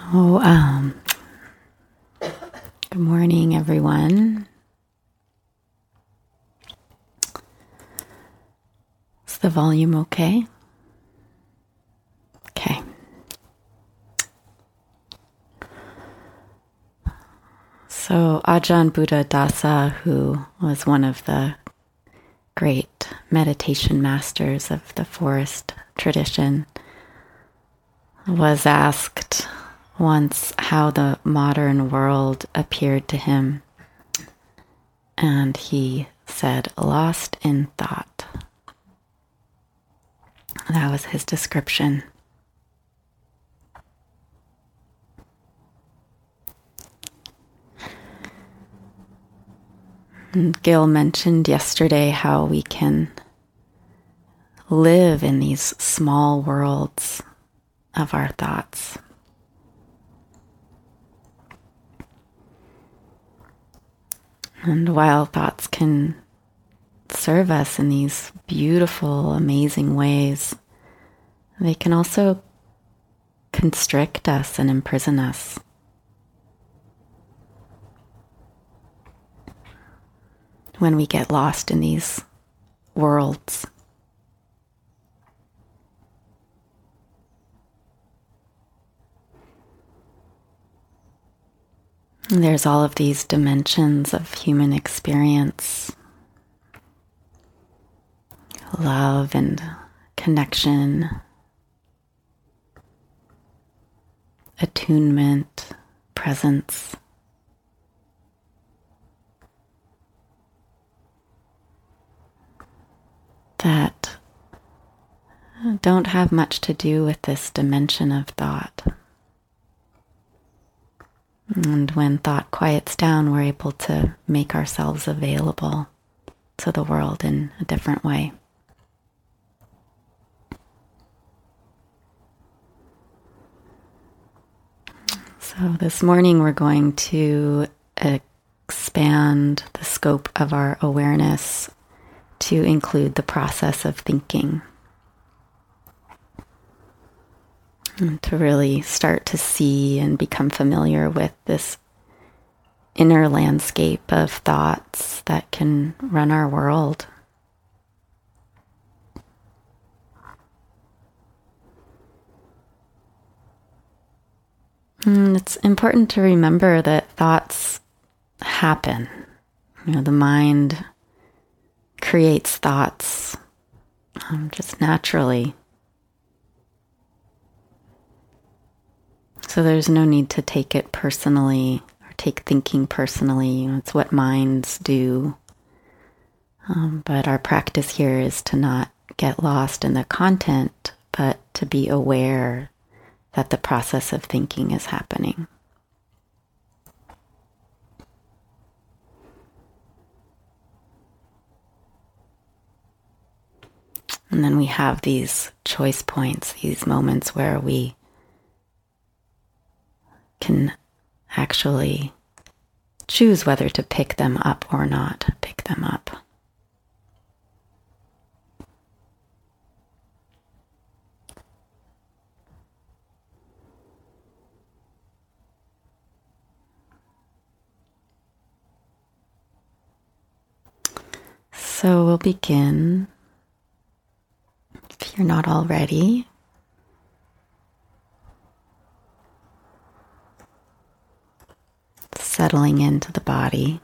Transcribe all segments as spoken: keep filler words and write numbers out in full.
Oh, um, good morning, everyone. Is the volume okay? Okay. So Ajahn Buddha Dasa, who was one of the great meditation masters of the forest tradition, was asked once how the modern world appeared to him. And he said, lost in thought. That was his description. And Gil mentioned yesterday how we can live in these small worlds of our thoughts. And while thoughts can serve us in these beautiful, amazing ways, they can also constrict us and imprison us. When we get lost in these worlds. And there's all of these dimensions of human experience. Love and connection, attunement, presence. That don't have much to do with this dimension of thought. And when thought quiets down, we're able to make ourselves available to the world in a different way. So this morning we're going to expand the scope of our awareness to include the process of thinking. And to really start to see and become familiar with this inner landscape of thoughts that can run our world. And it's important to remember that thoughts happen. You know, the mind creates thoughts um, just naturally. So there's no need to take it personally or take thinking personally. You know, it's what minds do. Um, but our practice here is to not get lost in the content, but to be aware that the process of thinking is happening. And then we have these choice points, these moments where we can actually choose whether to pick them up or not pick them up. So we'll begin, if you're not already, settling into the body.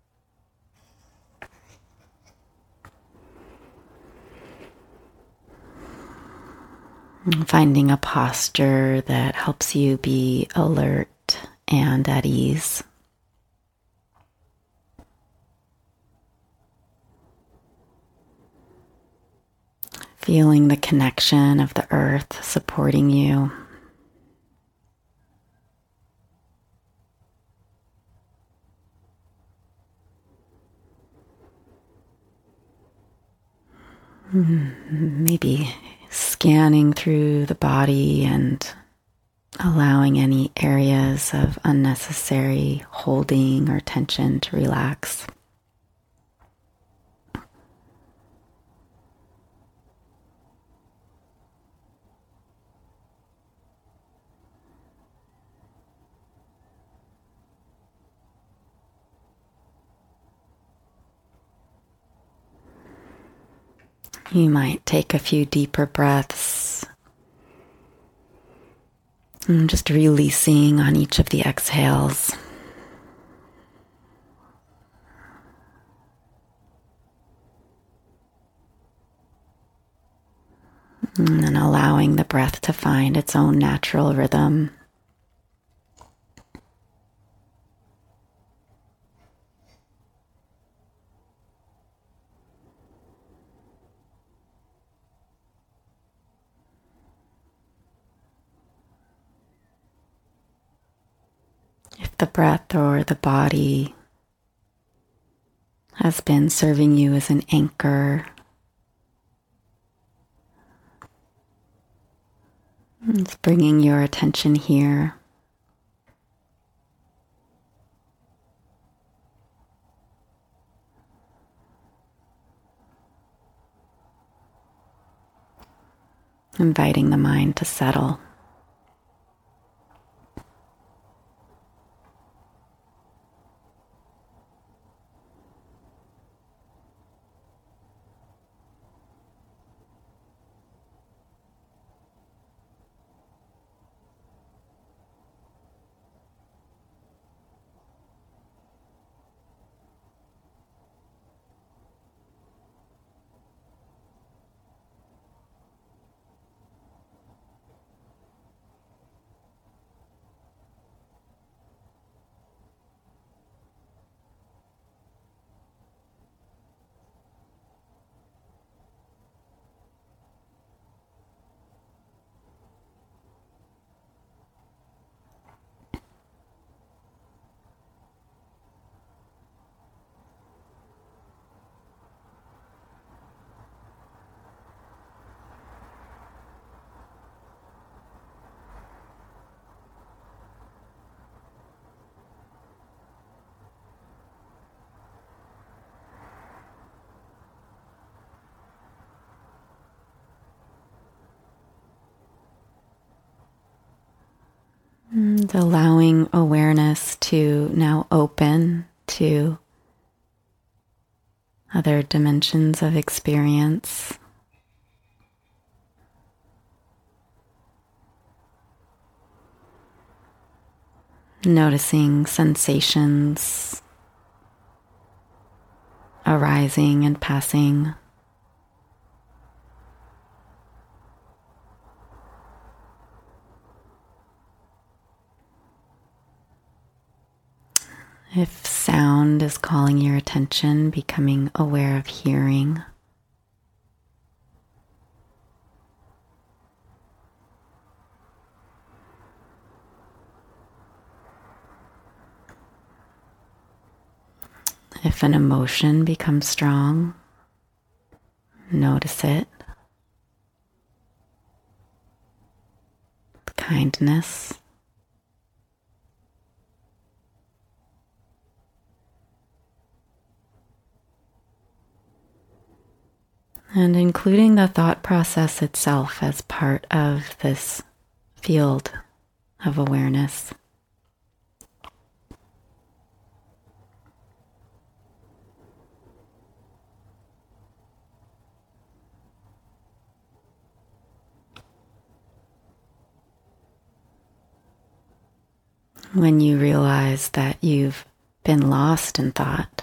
And finding a posture that helps you be alert and at ease. Feeling the connection of the earth supporting you. Maybe scanning through the body and allowing any areas of unnecessary holding or tension to relax. You might take a few deeper breaths and just releasing on each of the exhales. And then allowing the breath to find its own natural rhythm. If the breath or the body has been serving you as an anchor, it's bringing your attention here. Inviting the mind to settle. And allowing awareness to now open to other dimensions of experience. Noticing sensations arising and passing. If sound is calling your attention, becoming aware of hearing. If an emotion becomes strong, notice it. Kindness. And including the thought process itself as part of this field of awareness. When you realize that you've been lost in thought,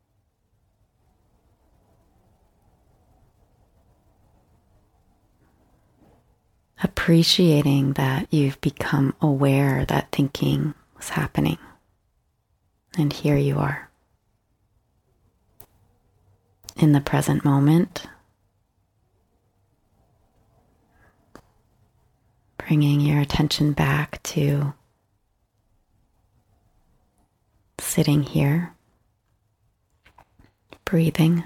appreciating that you've become aware that thinking was happening. And here you are, in the present moment, bringing your attention back to sitting here, breathing.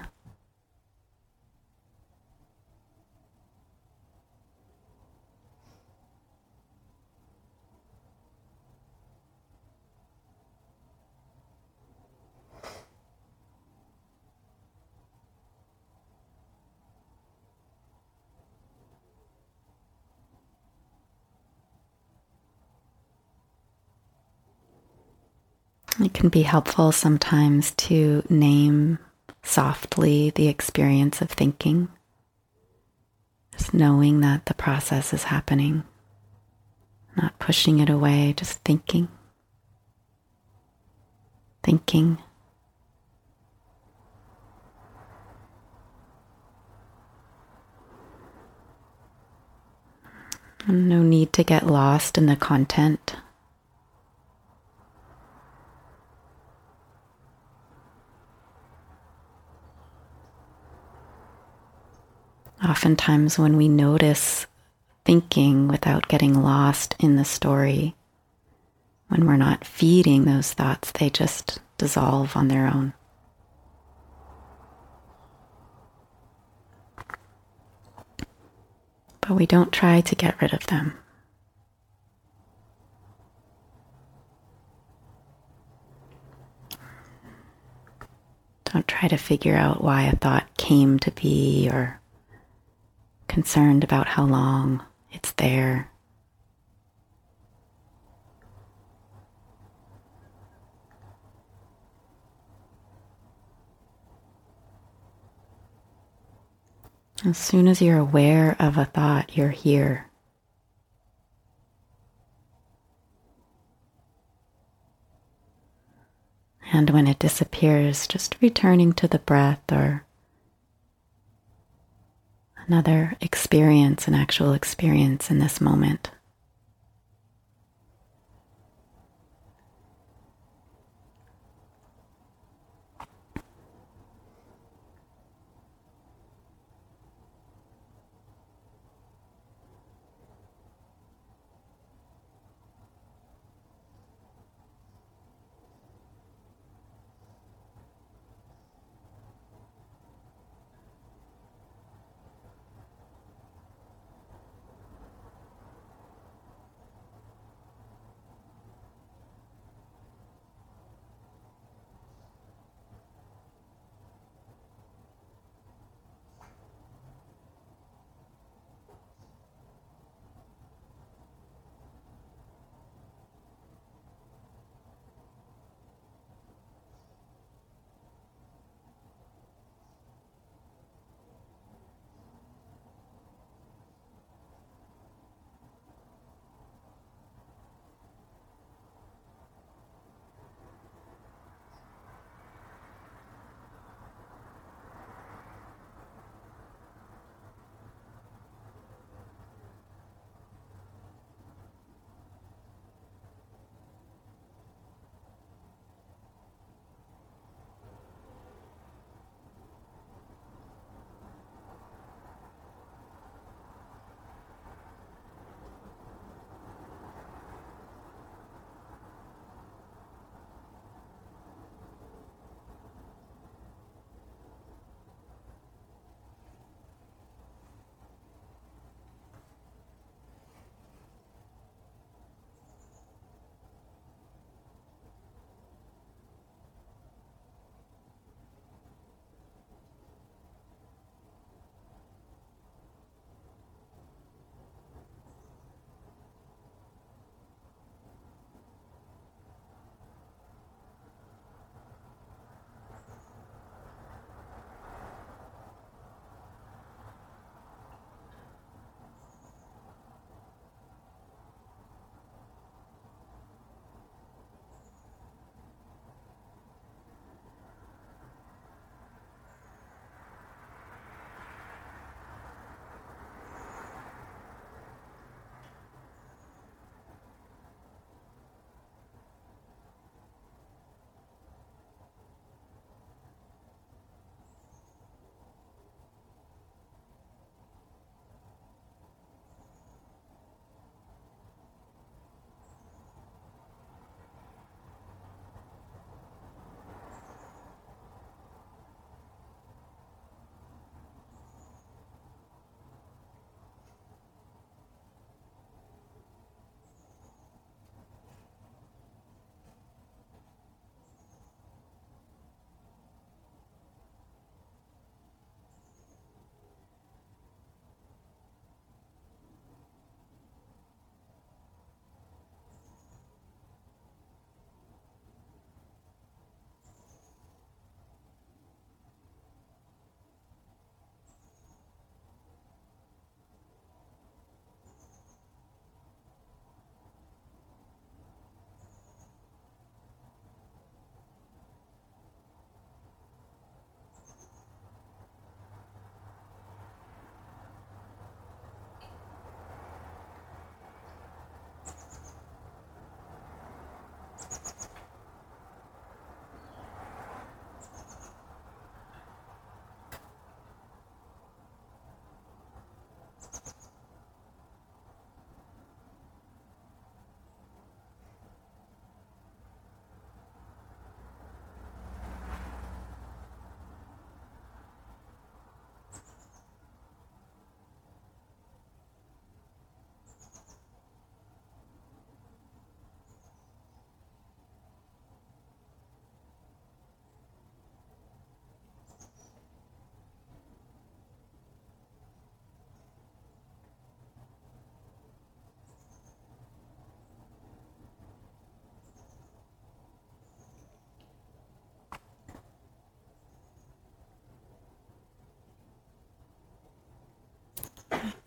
It can be helpful sometimes to name softly the experience of thinking. Just knowing that the process is happening, not pushing it away, just thinking, thinking. And no need to get lost in the content. Oftentimes, when we notice thinking without getting lost in the story, when we're not feeding those thoughts, they just dissolve on their own. But we don't try to get rid of them. Don't try to figure out why a thought came to be or concerned about how long it's there. As soon as you're aware of a thought, you're here. And when it disappears, just returning to the breath or another experience, an actual experience in this moment.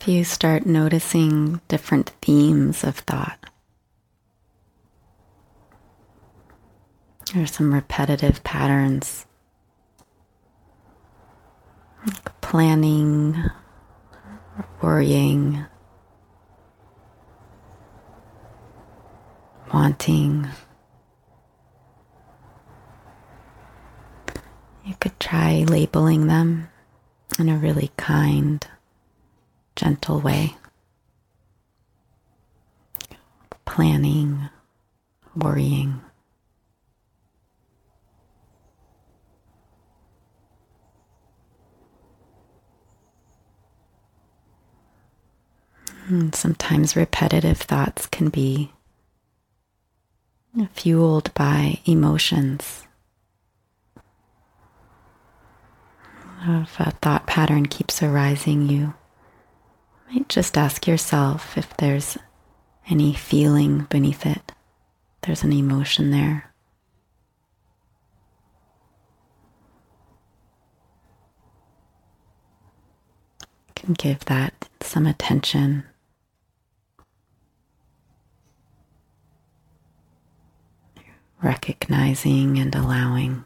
If you start noticing different themes of thought, there are some repetitive patterns, like planning, worrying, wanting. You could try labeling them in a really kind, gentle way. Planning, worrying. And sometimes repetitive thoughts can be fueled by emotions. If a thought pattern keeps arising, you might just ask yourself if there's any feeling beneath it. There's an emotion there. You can give that some attention. Recognizing and allowing,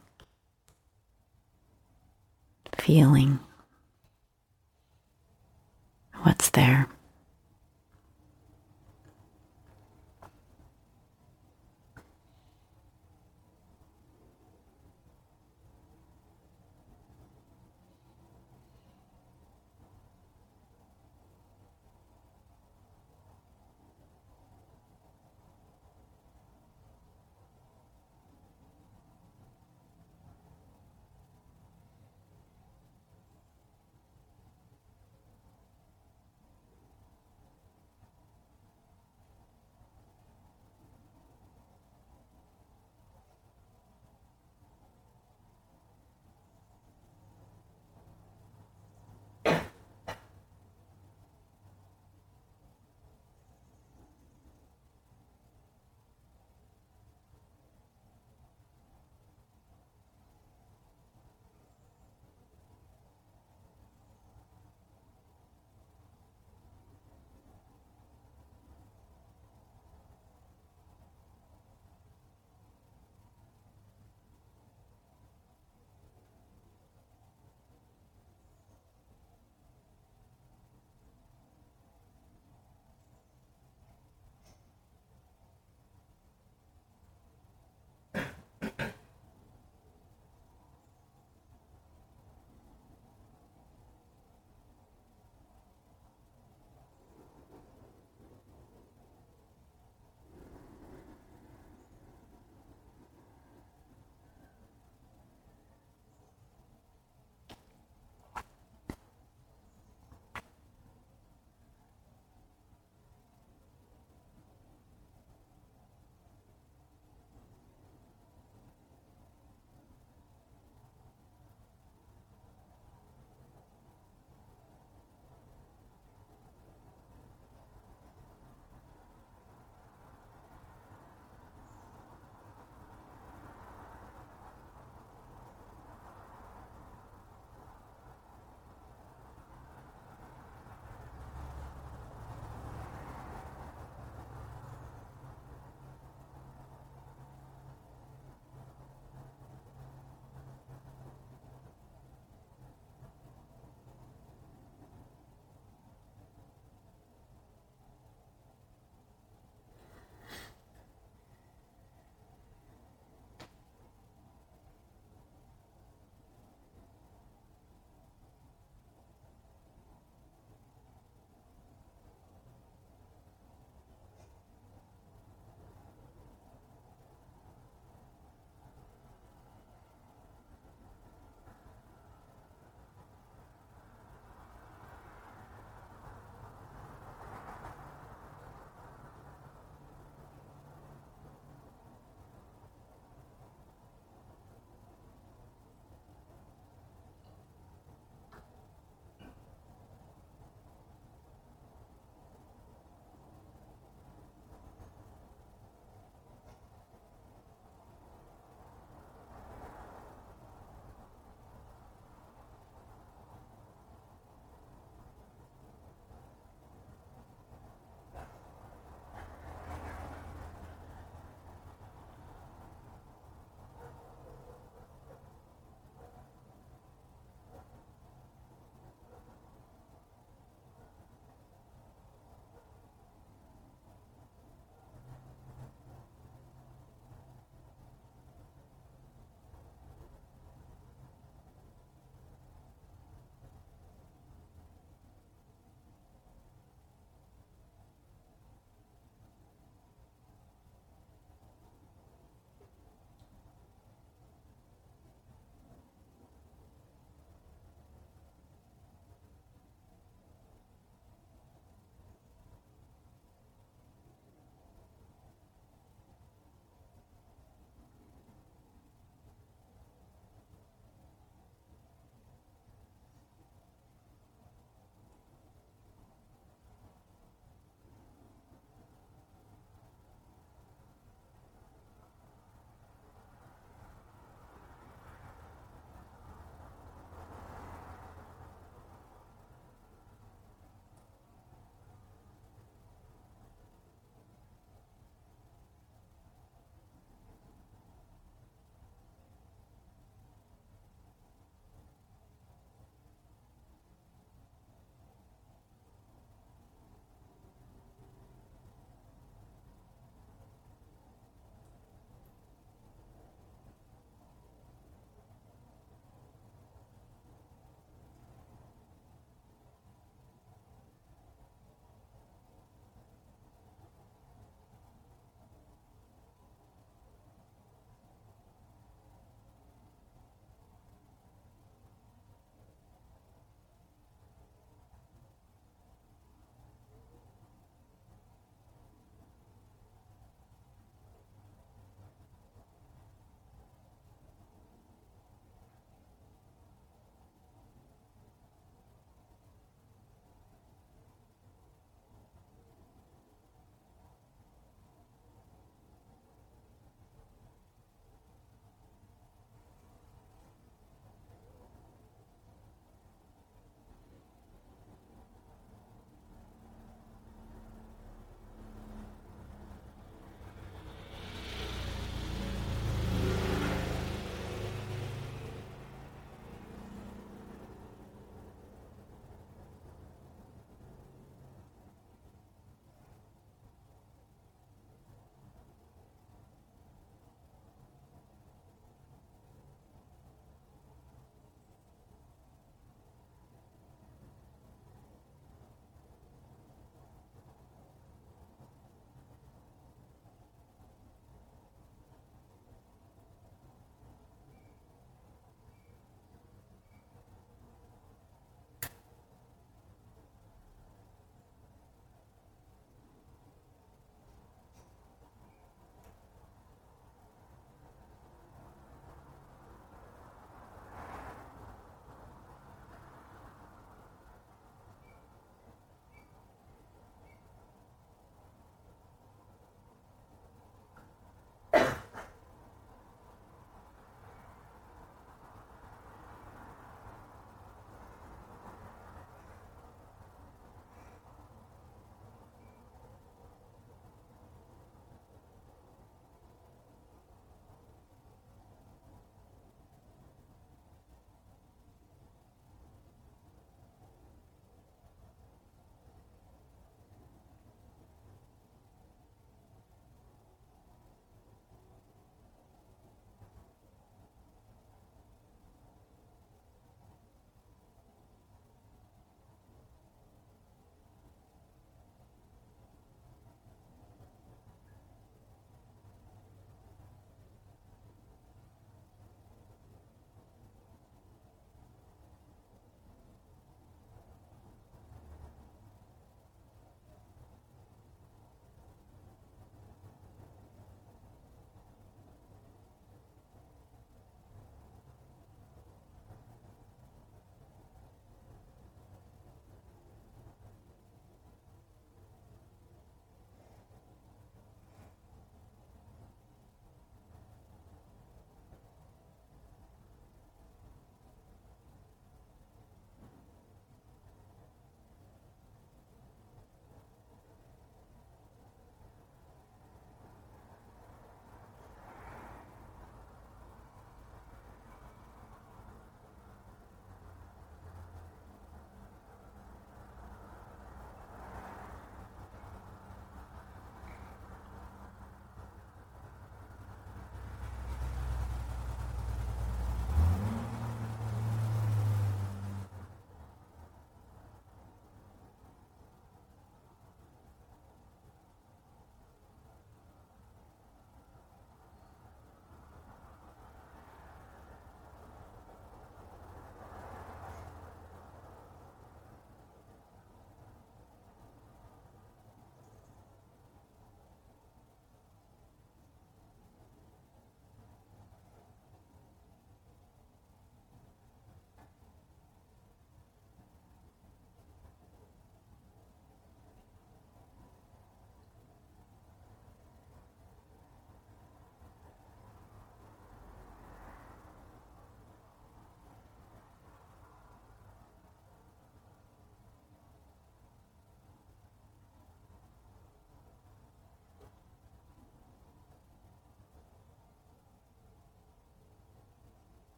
feeling what's there.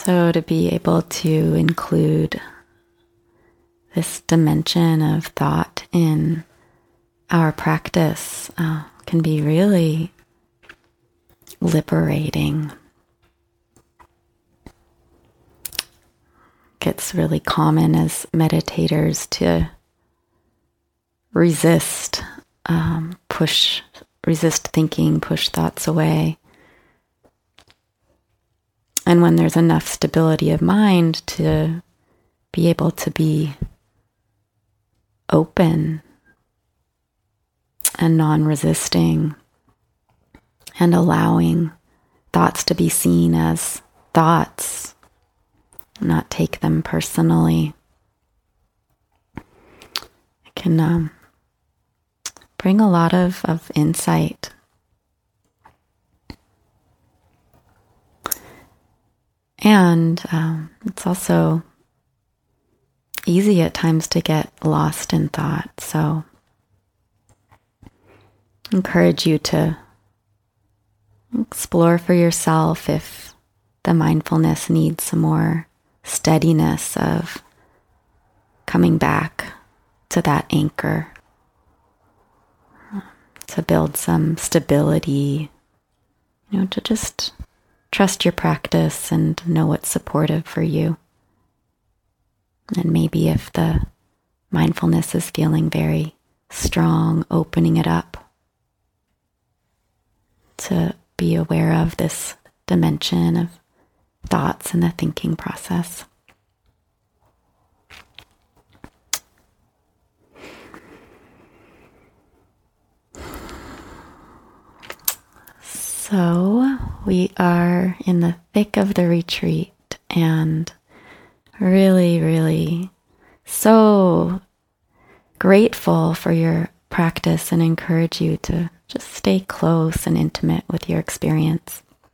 So to be able to include this dimension of thought in our practice uh, can be really liberating. It's really common as meditators to resist, um, push, resist thinking, push thoughts away. And when there's enough stability of mind to be able to be open and non-resisting and allowing thoughts to be seen as thoughts, not take them personally, it can um, bring a lot of, of insight. And um, it's also easy at times to get lost in thought. So I encourage you to explore for yourself if the mindfulness needs some more steadiness of coming back to that anchor, to build some stability, you know, to just trust your practice and know what's supportive for you. And maybe if the mindfulness is feeling very strong, opening it up to be aware of this dimension of thoughts and the thinking process. So we are in the thick of the retreat and really, really so grateful for your practice and encourage you to just stay close and intimate with your experience.